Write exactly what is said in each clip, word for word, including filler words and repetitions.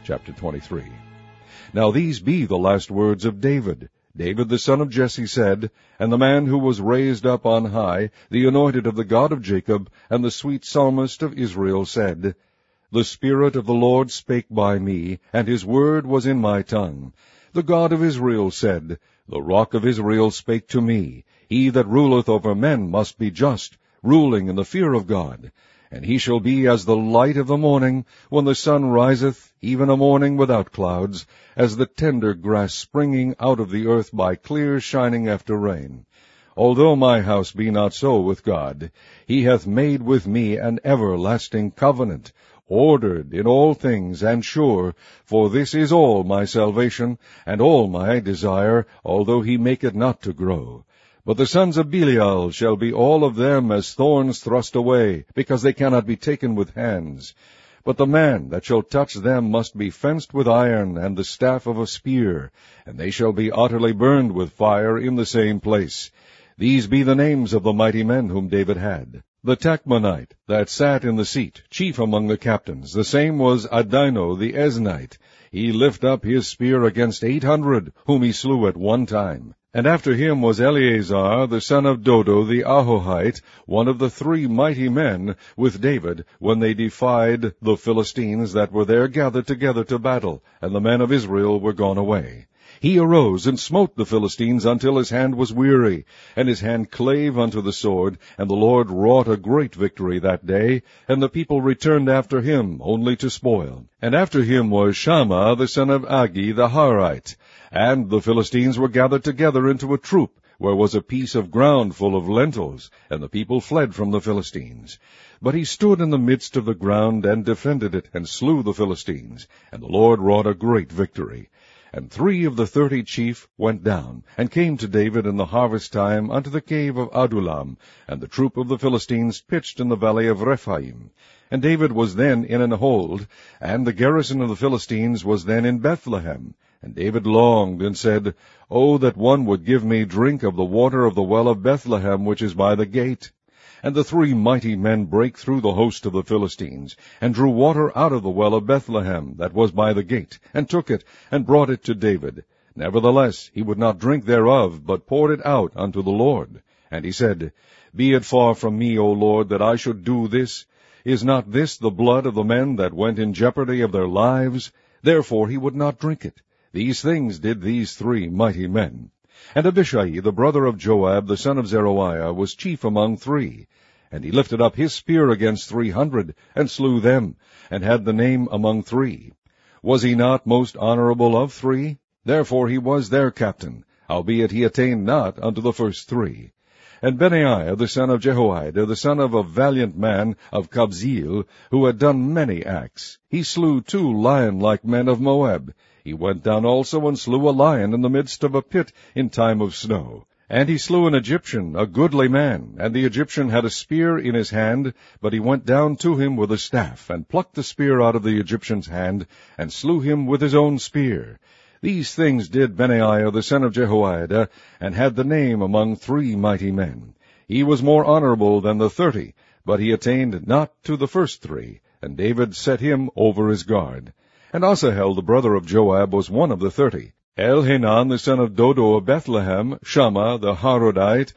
chapter twenty-three. Now these be the last words of David. David the son of Jesse said, and the man who was raised up on high, the anointed of the God of Jacob, and the sweet psalmist of Israel said, The Spirit of the Lord spake by me, and his word was in my tongue. The God of Israel said, The rock of Israel spake to me. He that ruleth over men must be just, ruling in the fear of God. And he shall be as the light of the morning, when the sun riseth, even a morning without clouds, as the tender grass springing out of the earth by clear shining after rain. Although my house be not so with God, he hath made with me an everlasting covenant, ordered in all things and sure, for this is all my salvation, and all my desire, although he make it not to grow. But the sons of Belial shall be all of them as thorns thrust away, because they cannot be taken with hands. But the man that shall touch them must be fenced with iron and the staff of a spear, and they shall be utterly burned with fire in the same place. These be the names of the mighty men whom David had. The Tachmonite, that sat in the seat, chief among the captains, the same was Adino the Eznite. He lift up his spear against eight hundred, whom he slew at one time. And after him was Eleazar the son of Dodo the Ahohite, one of the three mighty men with David, when they defied the Philistines that were there gathered together to battle, and the men of Israel were gone away. He arose and smote the Philistines until his hand was weary, and his hand clave unto the sword, and the Lord wrought a great victory that day, and the people returned after him only to spoil. And after him was Shammah the son of Agi the Harite. And the Philistines were gathered together into a troop, where was a piece of ground full of lentils, and the people fled from the Philistines. But he stood in the midst of the ground, and defended it, and slew the Philistines, and the Lord wrought a great victory. And three of the thirty chief went down, and came to David in the harvest time unto the cave of Adullam, and the troop of the Philistines pitched in the valley of Rephaim. And David was then in an hold, and the garrison of the Philistines was then in Bethlehem. And David longed, and said, O that one would give me drink of the water of the well of Bethlehem, which is by the gate. And the three mighty men brake through the host of the Philistines, and drew water out of the well of Bethlehem, that was by the gate, and took it, and brought it to David. Nevertheless he would not drink thereof, but poured it out unto the Lord. And he said, Be it far from me, O Lord, that I should do this. Is not this the blood of the men that went in jeopardy of their lives? Therefore he would not drink it. These things did these three mighty men. And Abishai, the brother of Joab, the son of Zeruiah, was chief among three. And he lifted up his spear against three hundred, and slew them, and had the name among three. Was he not most honorable of three? Therefore he was their captain, howbeit he attained not unto the first three. And Benaiah, the son of Jehoiada, the son of a valiant man of Kabzeel, who had done many acts, he slew two lion-like men of Moab. He went down also and slew a lion in the midst of a pit in time of snow. And he slew an Egyptian, a goodly man, and the Egyptian had a spear in his hand, but he went down to him with a staff, and plucked the spear out of the Egyptian's hand, and slew him with his own spear. These things did Benaiah the son of Jehoiada, and had the name among three mighty men. He was more honorable than the thirty, but he attained not to the first three, and David set him over his guard. And Asahel the brother of Joab was one of the thirty. Elhanan the son of Dodo of Bethlehem, Shammah the Harodite,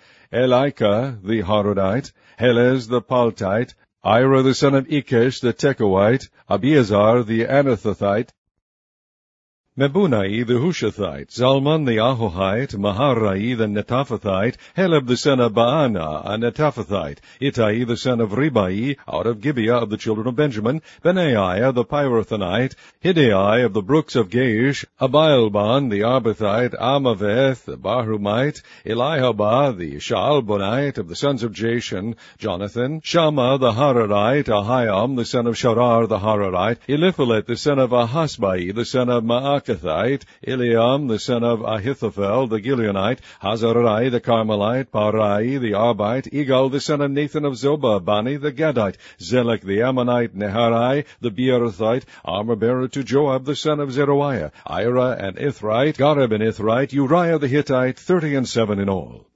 Elika the Harodite, Helez the Paltite, Ira the son of Ikesh the Tekoite, Abiezar the Anathothite, Mebunai the Hushathite, Zalman the Ahohite, Maharai the Netophathite, Heleb the son of Baana, a Netophathite, Ittai the son of Ribai, out of Gibeah of the children of Benjamin, Benaiah the Pirathonite, Hidai of the brooks of Gaish, Abialban the Arbathite, Amaveth the Barhumite, Elihabah the Shaalbonite of the sons of Jashan, Jonathan, Shammah the Hararite, Ahiam the son of Sharar the Hararite, Eliphalet the son of Ahasbai, the son of Ma'ak, Eliam the son of Ahithophel the Gileonite, Hazarai the Carmelite, Parai the Arbite, Igal the son of Nathan of Zobah, Bani the Gadite, Zelek the Ammonite, Neharai the Beerothite, armor-bearer to Joab the son of Zeruiah, Ira and Ithrite, Gareb and Ithrite, Uriah the Hittite, thirty and seven in all.